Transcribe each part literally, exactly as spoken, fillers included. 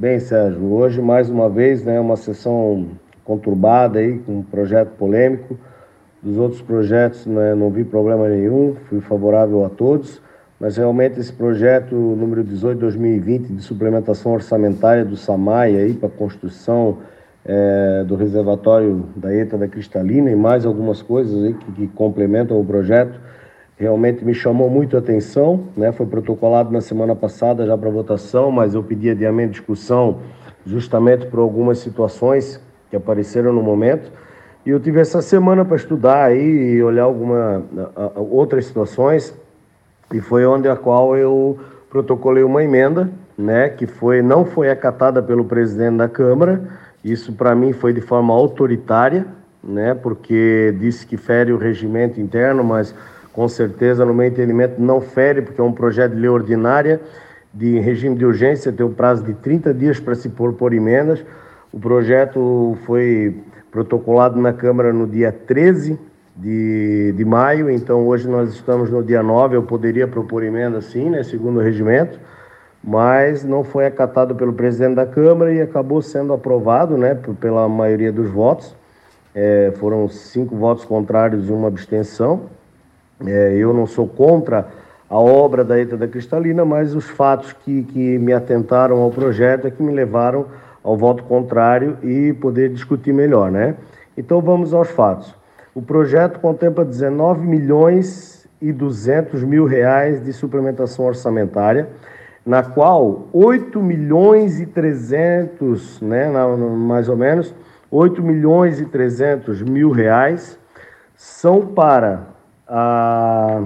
Bem, Sérgio, hoje mais uma vez, né, uma sessão conturbada aí, com um projeto polêmico. Dos outros projetos, né, não vi problema nenhum, fui favorável a todos, mas realmente esse projeto número dezoito de dois mil e vinte de suplementação orçamentária do SAMAI aí para a construção é, do reservatório da ETA da Cristalina e mais algumas coisas aí que, que complementam o projeto, realmente me chamou muito a atenção, né? Foi protocolado na semana passada já para votação, mas eu pedi adiamento de discussão justamente por algumas situações que apareceram no momento. E eu tive essa semana para estudar aí e olhar algumas outras situações, e foi onde a qual eu protocolei uma emenda, né, que foi, não foi acatada pelo presidente da Câmara. Isso para mim foi de forma autoritária, né, porque disse que fere o regimento interno, mas com certeza, no meu entendimento, não fere, porque é um projeto de lei ordinária, de regime de urgência, tem um prazo de trinta dias para se propor emendas. O projeto foi protocolado na Câmara no dia treze de, de maio, então hoje nós estamos no dia nove, eu poderia propor emenda sim, né, segundo o regimento, mas não foi acatado pelo presidente da Câmara e acabou sendo aprovado, né, pela maioria dos votos. É, foram cinco votos contrários e uma abstenção. É, eu não sou contra a obra da ETA da Cristalina, mas os fatos que, que me atentaram ao projeto é que me levaram ao voto contrário e poder discutir melhor, né? Então vamos aos fatos. O projeto contempla dezenove milhões e duzentos mil reais de suplementação orçamentária, na qual oito milhões e trezentos, né, mais ou menos, oito milhões e trezentos mil reais são para a,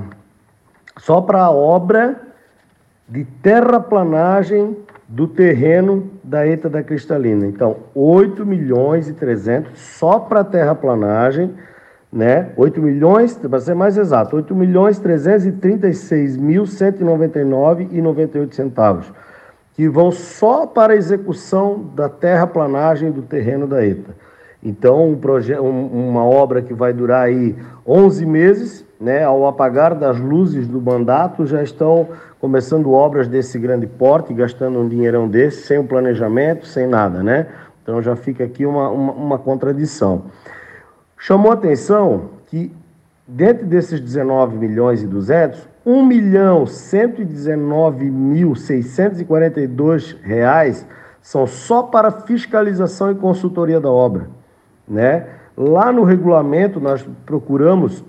só para a obra de terraplanagem do terreno da ETA da Cristalina. Então, oito milhões e trezentos só para terraplanagem, né? oito milhões, para ser mais exato, oito milhões trezentos e trinta e seis mil cento e noventa e nove reais e noventa e oito centavos, que vão só para a execução da terraplanagem do terreno da ETA. Então, um proje- um, uma obra que vai durar aí onze meses, né? Ao apagar das luzes do mandato, já estão começando obras desse grande porte, gastando um dinheirão desse, sem um planejamento, sem nada, né? Então já fica aqui uma, uma, uma contradição. Chamou a atenção que, dentro desses dezenove milhões e duzentos, um milhão cento e dezenove mil seiscentos e quarenta e dois reais são só para fiscalização e consultoria da obra, né? Lá no regulamento nós procuramos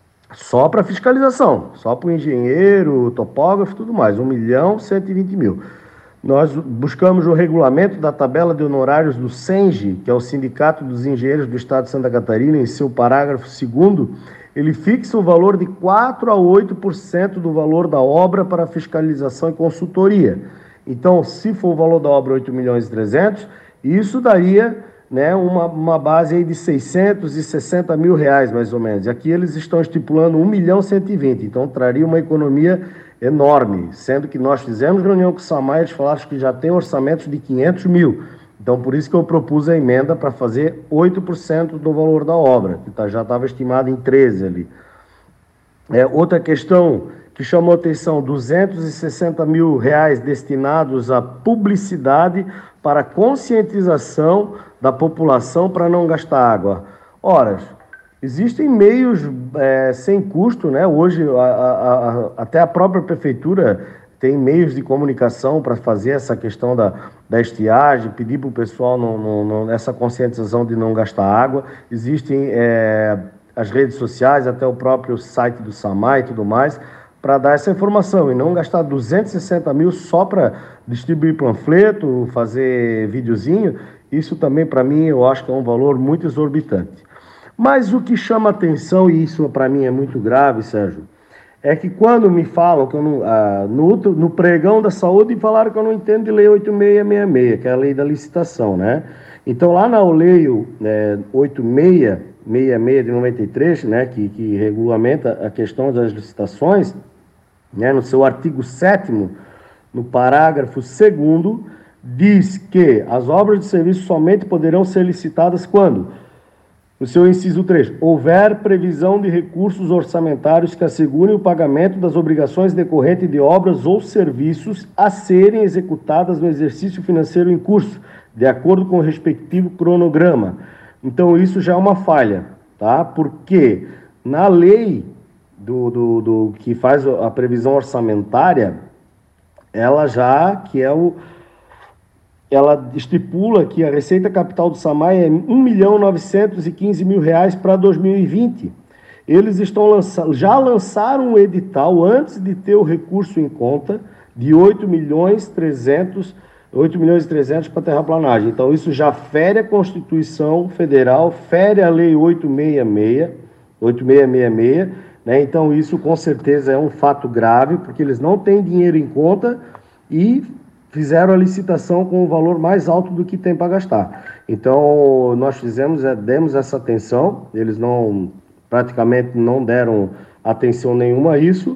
só para fiscalização, só para o engenheiro, topógrafo e tudo mais, um milhão cento e vinte mil. Nós buscamos o regulamento da tabela de honorários do SENGE, que é o Sindicato dos Engenheiros do Estado de Santa Catarina, em seu parágrafo segundo, ele fixa o valor de quatro a oito por cento do valor da obra para fiscalização e consultoria. Então, se for o valor da obra oito milhões e trezentos, isso daria, né, uma, uma base aí de seiscentos e sessenta mil reais, mais ou menos. E aqui eles estão estipulando um milhão cento e vinte, então traria uma economia enorme, sendo que nós fizemos reunião com o SAMAI, eles falaram que já tem orçamentos de quinhentos mil. Então, por isso que eu propus a emenda para fazer oito por cento do valor da obra, que tá, já estava estimado em treze ali. É, outra questão que chamou atenção, duzentos e sessenta mil reais destinados à publicidade para conscientização da população para não gastar água. Ora, existem meios é, sem custo, né? Hoje, a, a, a, até a própria prefeitura tem meios de comunicação para fazer essa questão da, da estiagem, pedir para o pessoal não, não, não, essa conscientização de não gastar água. Existem é, as redes sociais, até o próprio site do SAMAI e tudo mais, para dar essa informação e não gastar duzentos e sessenta mil só para distribuir panfleto, fazer videozinho. Isso também, para mim, eu acho que é um valor muito exorbitante. Mas o que chama atenção, e isso para mim é muito grave, Sérgio, é que quando me falam, que eu não, ah, no, no pregão da saúde, falaram que eu não entendo de lei oito mil seiscentos e sessenta e seis, que é a lei da licitação, né? Então, lá na lei é, oito mil seiscentos e sessenta e seis de noventa e três, né, que, que regulamenta a questão das licitações, né, no seu artigo sétimo, no parágrafo segundo, diz que as obras de serviço somente poderão ser licitadas quando No seu inciso três, houver previsão de recursos orçamentários que assegurem o pagamento das obrigações decorrentes de obras ou serviços a serem executadas no exercício financeiro em curso, de acordo com o respectivo cronograma. Então, isso já é uma falha, tá? Porque na lei do, do, do que faz a previsão orçamentária, ela já, que é o... ela estipula que a receita capital do SAMAI é um milhão novecentos e quinze mil reais para dois mil e vinte. Eles estão lançando, já lançaram um edital antes de ter o recurso em conta de oito milhões e trezentos para terraplanagem. Então isso já fere a Constituição Federal, fere a Lei oito seis seis, oito seis seis seis, né? Então isso com certeza é um fato grave, porque eles não têm dinheiro em conta e fizeram a licitação com um valor mais alto do que tem para gastar. Então, nós fizemos, demos essa atenção, eles não, praticamente não deram atenção nenhuma a isso,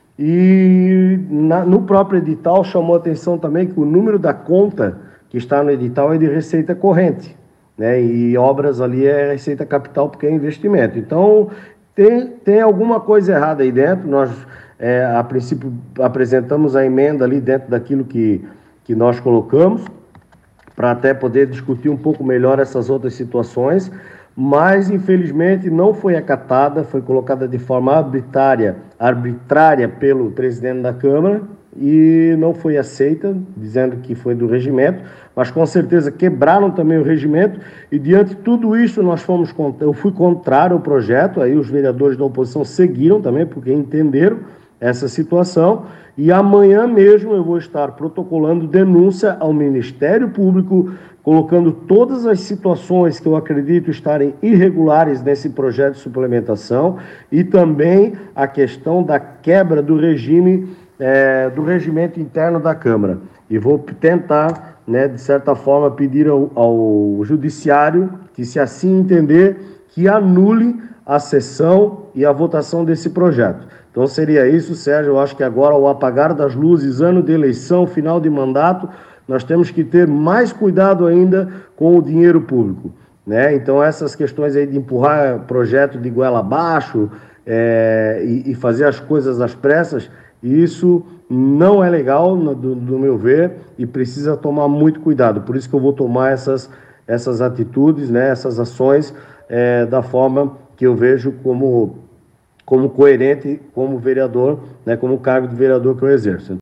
e na, no próprio edital chamou atenção também que o número da conta que está no edital é de receita corrente, né? E obras ali é receita capital porque é investimento. Então, tem, tem alguma coisa errada aí dentro. Nós, é, a princípio, apresentamos a emenda ali dentro daquilo que que nós colocamos, para até poder discutir um pouco melhor essas outras situações, mas infelizmente não foi acatada, foi colocada de forma arbitrária, arbitrária pelo presidente da Câmara e não foi aceita, dizendo que foi do regimento, mas com certeza quebraram também o regimento e diante de tudo isso nós fomos, eu fui contrário ao projeto, aí os vereadores da oposição seguiram também, porque entenderam essa situação, e amanhã mesmo eu vou estar protocolando denúncia ao Ministério Público, colocando todas as situações que eu acredito estarem irregulares nesse projeto de suplementação e também a questão da quebra do regime, é, do regimento interno da Câmara. E vou tentar, né, de certa forma, pedir ao, ao Judiciário que, se assim entender, que anule a sessão e a votação desse projeto. Então seria isso, Sérgio. Eu acho que agora, ao apagar das luzes, ano de eleição, final de mandato, nós temos que ter mais cuidado ainda com o dinheiro público, né? Então essas questões aí de empurrar projeto de goela abaixo é, e, e fazer as coisas às pressas, isso não é legal, no, do, do meu ver, e precisa tomar muito cuidado. Por isso que eu vou tomar essas, essas atitudes, né, essas ações é, da forma que eu vejo como... como coerente como vereador, né, como cargo de vereador que eu exerço.